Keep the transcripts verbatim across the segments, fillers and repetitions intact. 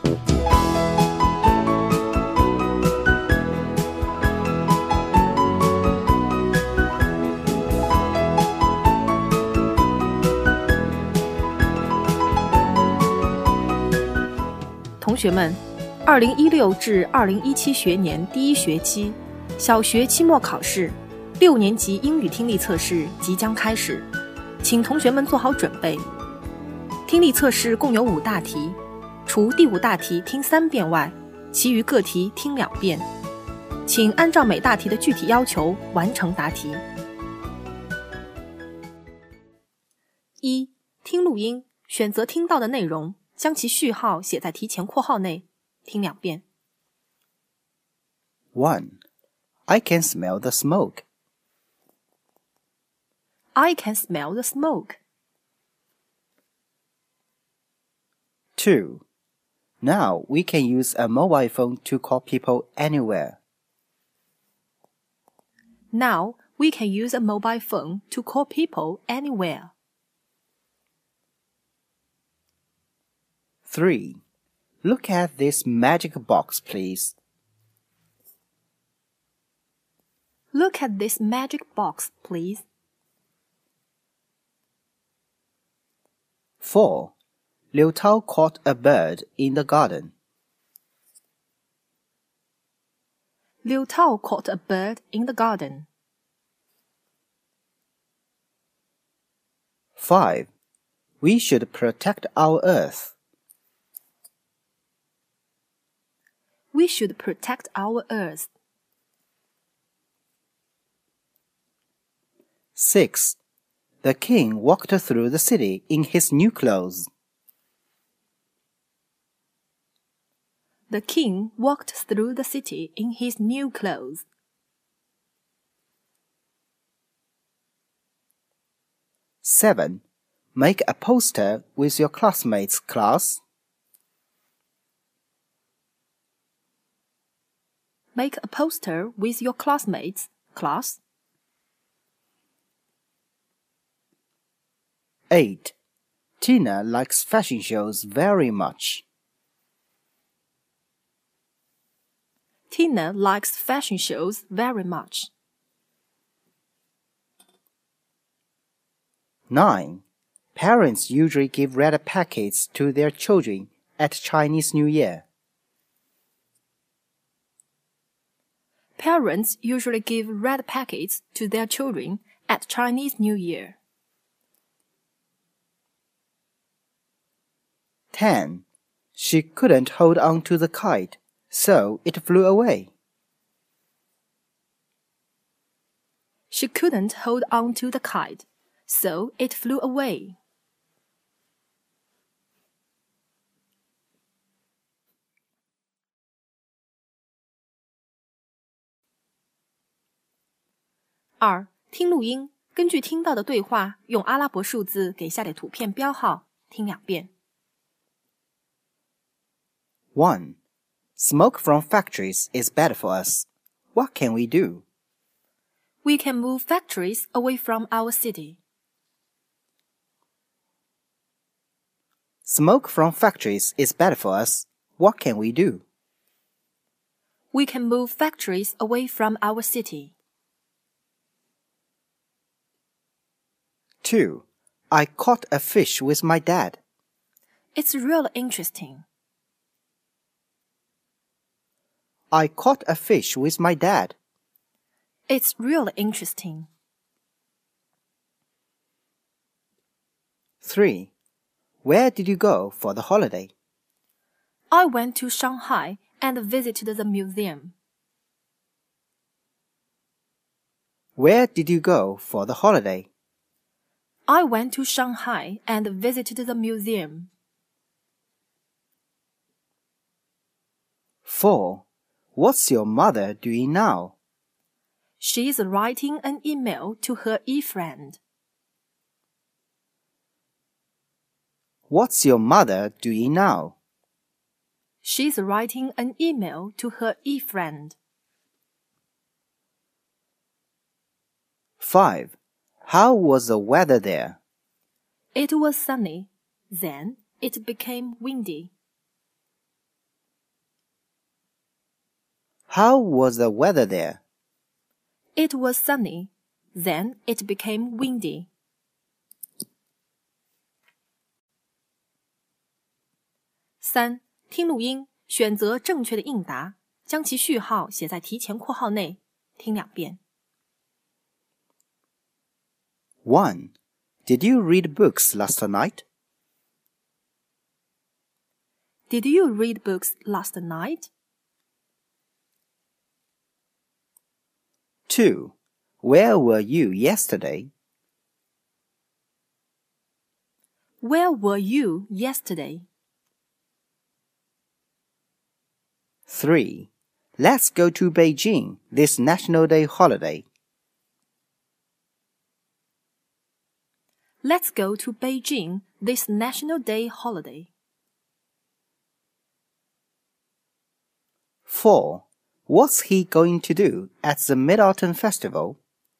同学们，二零一六至二零一七学年第一学期小学期末考试六年级英语听力测试即将开始，请同学们做好准备。听力测试共有五大题，除第五大题听三遍外，其余各题听两遍。请按照每大题的具体要求完成答题。一、听录音，选择听到的内容，将其序号写在题前括号内，听两遍。 one. I can smell the smoke. I can smell the smoke. two. Now we can use a mobile phone to call people anywhere. Now we can use a mobile phone to call people anywhere. three. Look at this magic box, please. Look at this magic box, please. four. Liu Tao caught a bird in the garden. Liu Tao caught a bird in the garden. five. We should protect our earth. We should protect our earth. six. The king walked through the city in his new clothes. The king walked through the city in his new clothes. seven. Make a poster with your classmates, class. Make a poster with your classmates, class. eight. Tina likes fashion shows very much. Tina likes fashion shows very much. nine. Parents usually give red packets to their children at Chinese New Year. Parents usually give red packets to their children at Chinese New Year. ten. She couldn't hold on to the kite, so it flew away. She couldn't hold on to the kite, so it flew away.二、听录音，根据听到的对话，用阿拉伯数字给下列图片标号，听两遍。 one. Smoke from factories is bad for us. What can we do? We can move factories away from our city. Smoke from factories is bad for us. What can we do? We can move factories away from our city. two. I caught a fish with my dad. It's really interesting. I caught a fish with my dad. It's really interesting. three. Where did you go for the holiday? I went to Shanghai and visited the museum. Where did you go for the holiday? I went to Shanghai and visited the museum. four. What's your mother doing now? She's writing an email to her e-friend. What's your mother doing now? She's writing an email to her e-friend. five. How was the weather there? It was sunny. Then it became windy. How was the weather there? It was sunny. Then it became windy. 三、听录音，选择正确的应答，将其序号写在提前括号内，听两遍。 one. Did you read books last night? Did you read books last night? two. Where were you yesterday? Where were you yesterday? three. Let's go to Beijing this National Day holiday. Let's go to Beijing this National Day holiday. four. What's he going to do at the Mid-Autumn Festival?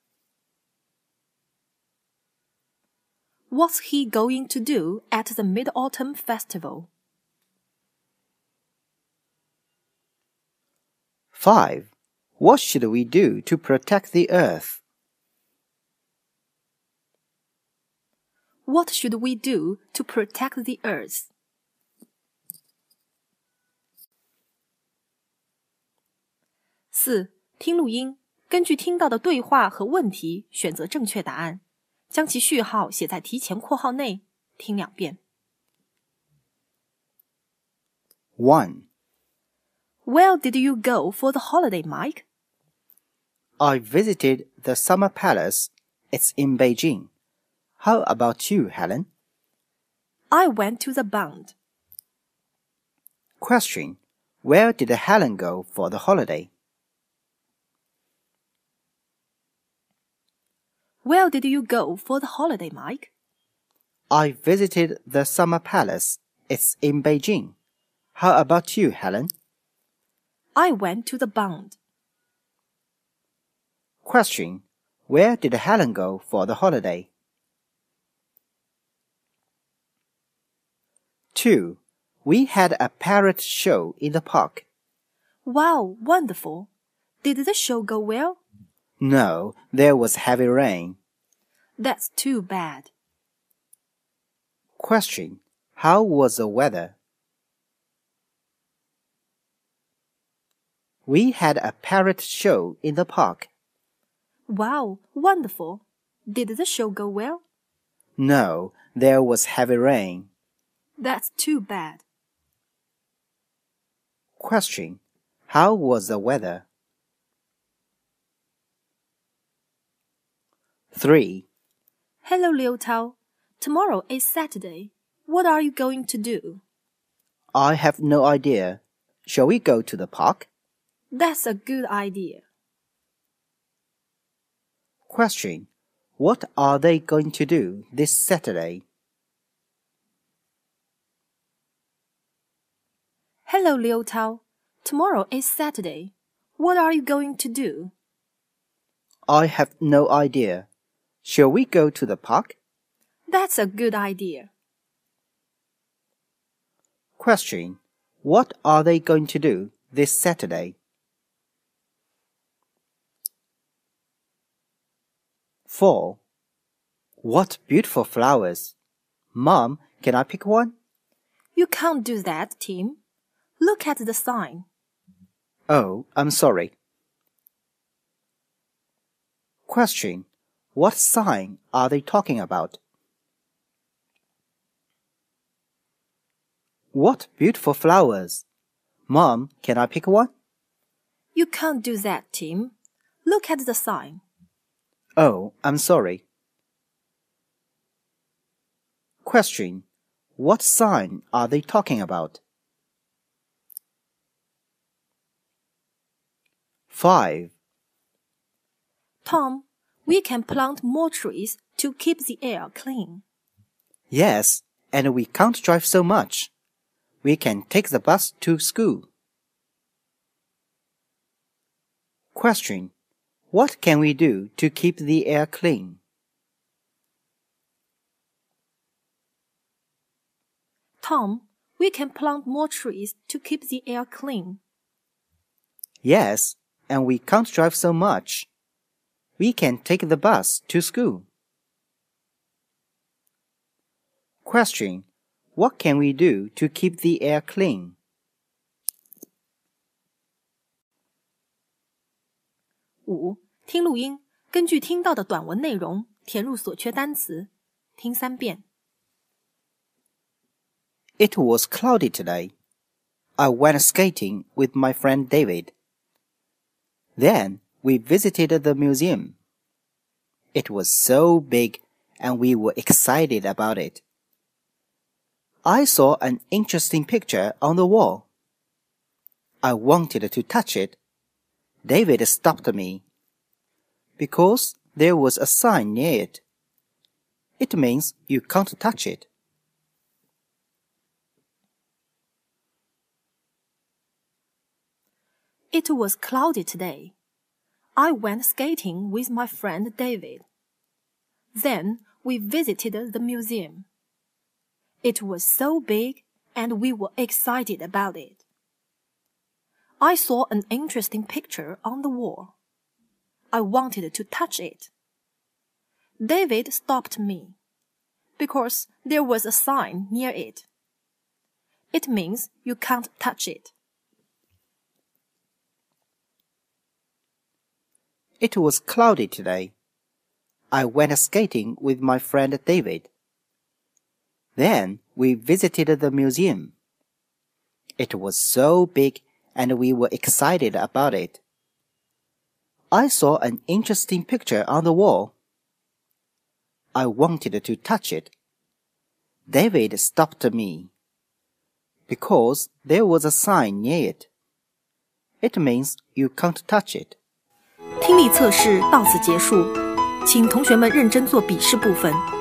What's he going to do at the Mid-Autumn Festival? five. What should we do to protect the earth? What should we do to protect the earth? 四、听录音，根据听到的对话和问题选择正确答案，将其序号写在提前括号内，听两遍。 one. Where did you go for the holiday, Mike? I visited the Summer Palace. It's in Beijing. How about you, Helen? I went to the Bund. Question. Where did Helen go for the holiday? Where did you go for the holiday, Mike? I visited the Summer Palace. It's in Beijing. How about you, Helen? I went to the Bund. Question. Where did Helen go for the holiday? two. We had a parrot show in the park. Wow, wonderful. Did the show go well? No, there was heavy rain. That's too bad. Question. How was the weather? We had a parrot show in the park. Wow, wonderful. Did the show go well? No, there was heavy rain. That's too bad. Question. How was the weather? three. Hello, Liu Tao. Tomorrow is Saturday. What are you going to do? I have no idea. Shall we go to the park? That's a good idea. Question. What are they going to do this Saturday? Hello, Liu Tao. Tomorrow is Saturday. What are you going to do? I have no idea. Shall we go to the park? That's a good idea. Question. What are they going to do this Saturday? four. What beautiful flowers. Mom, can I pick one? You can't do that, Tim. Look at the sign. Oh, I'm sorry. Question. What sign are they talking about? What beautiful flowers. Mom, can I pick one? You can't do that, Tim. Look at the sign. Oh, I'm sorry. Question. What sign are they talking about? five. Tom, we can plant more trees to keep the air clean. Yes, and we can't drive so much. We can take the bus to school. Question. What can we do to keep the air clean? Tom, we can plant more trees to keep the air clean. Yes, and we can't drive so much. We can take the bus to school. Question: What can we do to keep the air clean? 五、听录音，根据听到的短文内容填入所缺单词，听三遍。 It was cloudy today. I went skating with my friend David. Then we visited the museum. It was so big and we were excited about it. I saw an interesting picture on the wall. I wanted to touch it. David stopped me because there was a sign near it. It means you can't touch it. It was cloudy today. I went skating with my friend David. Then we visited the museum. It was so big and we were excited about it. I saw an interesting picture on the wall. I wanted to touch it. David stopped me because there was a sign near it. It means you can't touch it. It was cloudy today. I went skating with my friend David. Then we visited the museum. It was so big and we were excited about it. I saw an interesting picture on the wall. I wanted to touch it. David stopped me because there was a sign near it. It means you can't touch it. 听力测试到此结束，请同学们认真做笔试部分。